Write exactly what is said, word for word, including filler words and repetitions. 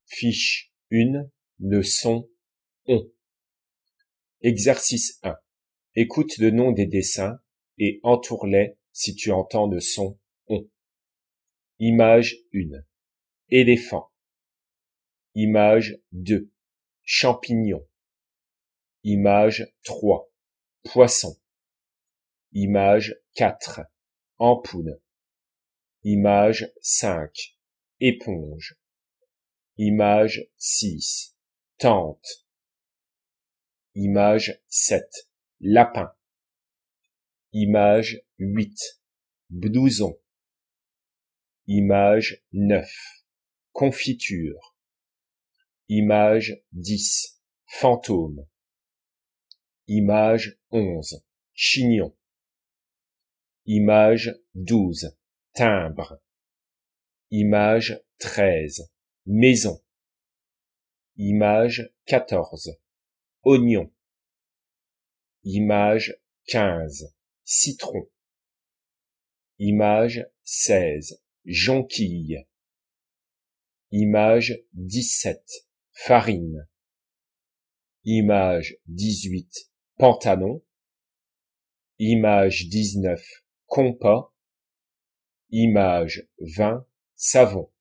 Fiche un, leçon on. Exercice un. Écoute le nom des dessins et entoure-les si tu entends le son on. Image un. Éléphant. Image deux. Champignon. Image trois. Poisson. Image quatre. Ampoule. Image cinq. Éponge. Image six. Tente. Image sept. Lapin. Image huit. Blouson. Image neuf. Confiture. Image dix. Fantôme. Image onze. Chignon. Image douze. Timbre. Image treize. Maison. Image quatorze. Oignon. Image quinze. Citron. Image seize. Jonquille. Image dix-sept. Farine. Image dix-huit. Pantalon. Image dix-neuf. Compas. Image vingt. Savon.